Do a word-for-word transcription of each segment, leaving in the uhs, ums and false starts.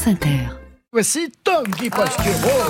France Inter. Voici Tanguy Pasquero.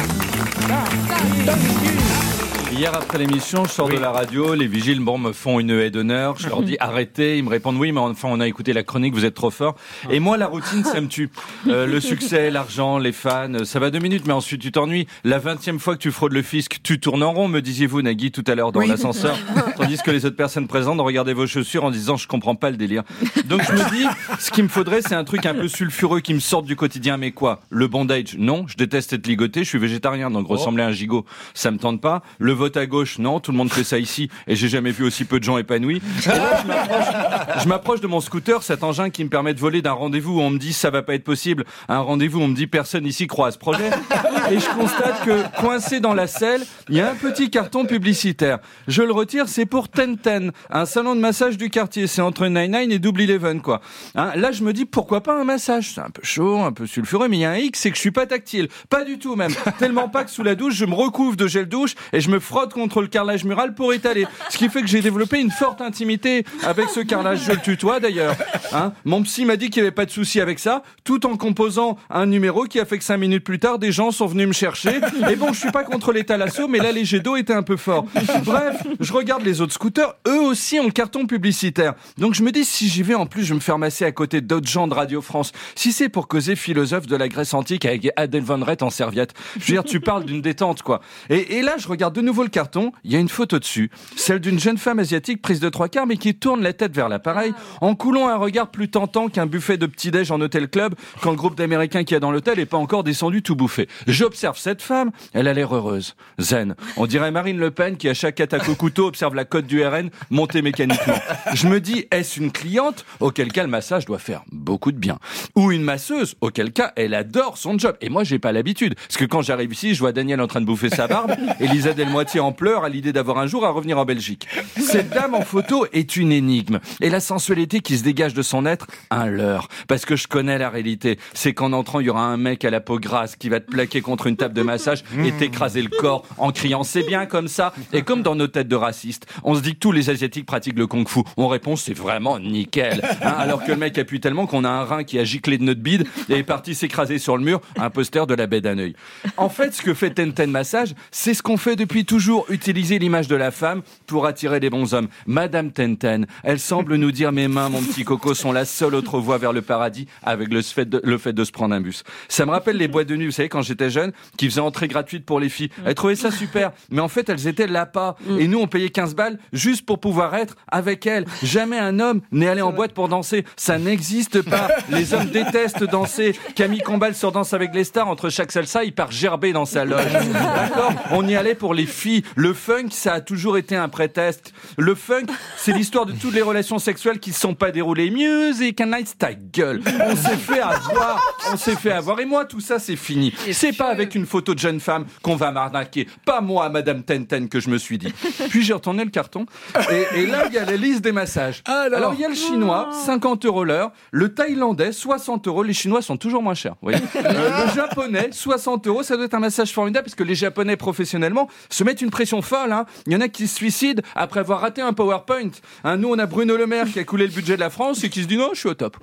Hier après l'émission, je sors Oui. de la radio, les vigiles bon, me font une haie d'honneur, je leur dis arrêtez, ils me répondent oui mais enfin on a écouté la chronique, vous êtes trop fort. Et moi la routine ça me tue. Euh, le succès, l'argent, les fans, ça va deux minutes mais ensuite tu t'ennuies. La vingtième fois que tu fraudes le fisc, tu tournes en rond, me disiez-vous Nagui tout à l'heure dans Oui. l'ascenseur, tandis que les autres personnes présentes regardaient vos chaussures en disant je comprends pas le délire. Donc je me dis, ce qu'il me faudrait c'est un truc un peu sulfureux qui me sorte du quotidien, mais quoi? Le bondage? Non, je déteste être ligoté, je suis végétarien donc ressembler à un gigot, ça me tente pas. Le vote à gauche? Non, tout le monde fait ça ici et j'ai jamais vu aussi peu de gens épanouis. Et là, je m'approche, je m'approche de mon scooter, cet engin qui me permet de voler d'un rendez-vous où on me dit ça va pas être possible, à un rendez-vous où on me dit personne ici croit à ce projet. Et je constate que coincé dans la selle, il y a un petit carton publicitaire. Je le retire, c'est pour Ten Ten, un salon de massage du quartier. C'est entre Nine-Nine et Double Eleven, quoi. Hein, là, je me dis pourquoi pas un massage. C'est un peu chaud, un peu sulfureux, mais il y a un hic, c'est que je suis pas tactile. Pas du tout même. Tellement pas que sous la douche, je me recouvre de gel douche et je me frotte contre le carrelage mural pour étaler. Ce qui fait que j'ai développé une forte intimité avec ce carrelage. Je le tutoie d'ailleurs. Hein, mon psy m'a dit qu'il n'y avait pas de souci avec ça, tout en composant un numéro qui a fait que cinq minutes plus tard, des gens sont venus me chercher. Et bon, je suis pas contre les thalassos, mais là, les jets d'eau étaient un peu forts. Bref, je regarde les autres scooters, eux aussi ont le carton publicitaire. Donc je me dis, si j'y vais, en plus, je vais me faire masser à côté d'autres gens de Radio France. Si c'est pour causer philosophe de la Grèce antique avec Adèle Van Rett en serviette, je veux dire, tu parles d'une détente, quoi. Et, et là, je regarde de nouveau le carton, il y a une photo dessus, celle d'une jeune femme asiatique prise de trois quarts, mais qui tourne la tête vers l'appareil, en coulant un regard plus tentant qu'un buffet de petit-déj en hôtel club, quand le groupe d'Américains qu'il y a dans l'hôtel n'est pas encore descendu tout bouffé. J'observe cette femme, elle a l'air heureuse, zen. On dirait Marine Le Pen qui, à chaque attaque au couteau, observe la cote du R N monter mécaniquement. Je me dis, est-ce une cliente? Auquel cas le massage doit faire beaucoup de bien. Ou une masseuse? Auquel cas elle adore son job. Et moi j'ai pas l'habitude. Parce que quand j'arrive ici, je vois Daniel en train de bouffer sa barbe, et Lisa Delmoitier en pleurs à l'idée d'avoir un jour à revenir en Belgique. Cette dame en photo est une énigme. Et la sensualité qui se dégage de son être, un leurre. Parce que je connais la réalité. C'est qu'en entrant, il y aura un mec à la peau grasse qui va te plaquer contre une table de massage et t'écraser le corps en criant c'est bien comme ça. Et comme dans nos têtes de racistes, on se dit que tous les Asiatiques pratiquent le kung-fu. On répond c'est vraiment nickel. Hein, alors que le mec appuie tellement qu'on a un rein qui a giclé de notre bide et est parti s'écraser sur le mur, un poster de la baie d'Hanoï. En fait, ce que fait Ten Ten Massage, c'est ce qu'on fait depuis toujours, utiliser l'image de la femme pour attirer les bons hommes. Madame Ten Ten, elle semble nous dire mes mains, mon petit coco, sont la seule autre voie vers le paradis avec le fait de, le fait de se prendre un bus. Ça me rappelle les boîtes de nuit, vous savez, quand j'étais jeune, qui faisaient entrée gratuite pour les filles. Elles trouvaient ça super, mais en fait, elles étaient l'appât. Et nous, on payait quinze balles juste pour pouvoir être avec elles. Jamais un homme n'est allé en boîte pour danser. Ça n'existe pas. Les hommes détestent danser. Camille Combal sur Danse avec les stars. Entre chaque salsa, il part gerber dans sa loge. D'accord ? On y allait pour les filles. Le funk, ça a toujours été un prétexte. Le funk, c'est l'histoire de toutes les relations sexuelles qui ne sont pas déroulées. Music and night, ta gueule. On s'est fait avoir. On s'est fait avoir. Et moi, tout ça, c'est fini. C'est pas avec une photo de jeune femme qu'on va m'arnaquer. Pas moi, Madame Ten Ten, que je me suis dit. Puis j'ai retourné le carton. Et, et là, il y a la liste des massages. Alors, Alors il y a le chinois, cinquante euros l'heure. Le thaïlandais, soixante euros. Les chinois sont toujours moins chers. Vous voyez. Euh, le japonais, soixante euros. Ça doit être un massage formidable parce que les japonais, professionnellement, se mettent une pression folle. Hein. Il y en a qui se suicident après avoir raté un PowerPoint. Hein, nous, on a Bruno Le Maire qui a coulé le budget de la France et qui se dit non, je suis au top.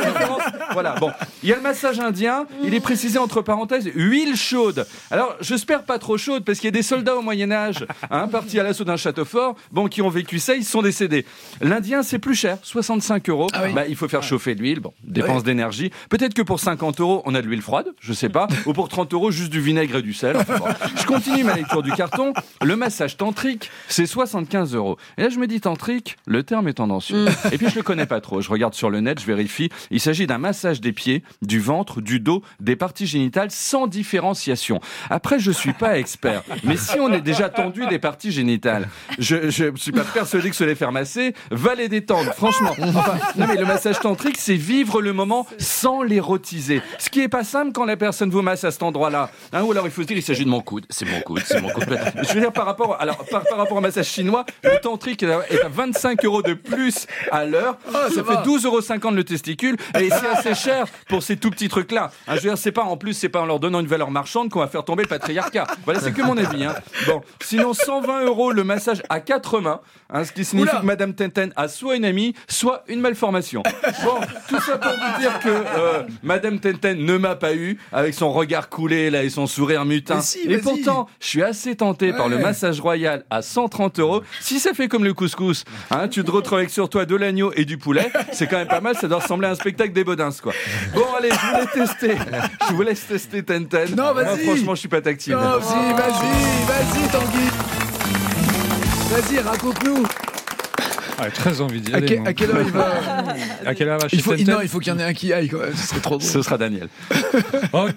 Voilà. Bon. Il y a le massage indien. Il est précisé entre parenthèses, huile chaude. Alors, j'espère pas trop chaude parce qu'il y a des soldats au Moyen-Âge, hein, partis à l'assaut d'un château fort, bon, qui ont vécu ça, ils sont décédés. L'Indien, c'est plus cher, soixante-cinq euros. Ah oui. Bah, il faut faire chauffer l'huile, bon, dépense oui. d'énergie. Peut-être que pour cinquante euros, on a de l'huile froide, je sais pas, ou pour trente euros, juste du vinaigre et du sel. Enfin, bon. Je continue ma lecture du carton. Le massage tantrique, c'est soixante-quinze euros. Et là, je me dis tantrique, le terme est tendancieux. Mm. Et puis, je le connais pas trop. Je regarde sur le net, je vérifie. Il s'agit d'un massage des pieds, du ventre, du dos, des parties génitales sans différenciation. Après, je suis pas expert, mais si on est déjà tendu des parties génitales, je, je suis pas persuadé que se les faire masser va les détendre, franchement. Enfin, non mais le massage tantrique, c'est vivre le moment sans l'érotiser. Ce qui est pas simple quand la personne vous masse à cet endroit-là. Hein, ou alors il faut se dire, il s'agit de mon coude, c'est mon coude, c'est mon coude. Je je veux dire, par rapport, alors, par, par rapport au massage chinois, le tantrique est à, est à vingt-cinq euros de plus à l'heure. Ah, ça ça va. fait douze euros cinquante le testicule. Et c'est assez cher pour ces tout petits trucs-là. Hein, je veux dire, c'est pas, en plus, c'est pas en leur donnant une valeur marchande qu'on va faire tomber le patriarcat. Voilà, c'est que mon avis. Hein. Bon. Sinon, cent vingt euros le massage à quatre mains. Hein, ce qui signifie Oula. que Madame Tenten a soit une amie, soit une malformation. Bon, tout ça pour vous dire que euh, Madame Tenten ne m'a pas eu, avec son regard coulé là et son sourire mutin. Mais si, et vas-y. pourtant, je suis assez tenté Ouais. par le massage royal à cent trente euros. Si ça fait comme le couscous, hein, tu te retrouves avec sur toi de l'agneau et du poulet, c'est quand même pas mal, ça doit ressembler à un spectacle des Bodins, quoi. Bon, allez, je vous laisse tester. Je vous laisse tester Tenten. Non, vas-y. Moi, franchement, je suis pas tactile. Non, vas-y, vas-y, vas-y, Tanguy. Vas-y, raconte-nous. Ah, j'ai très envie d'y À, aller. que- moi. à quelle heure il va À quelle heure va chez il faut, Tenten Non, il faut qu'il y en ait un qui aille, quand même. Ce serait trop drôle. Ce sera Daniel. Ok.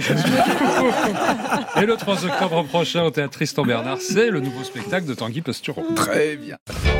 je- Et le trois octobre prochain au théâtre Tristan Bernard, c'est le nouveau spectacle de Tanguy Pastureau. Très bien.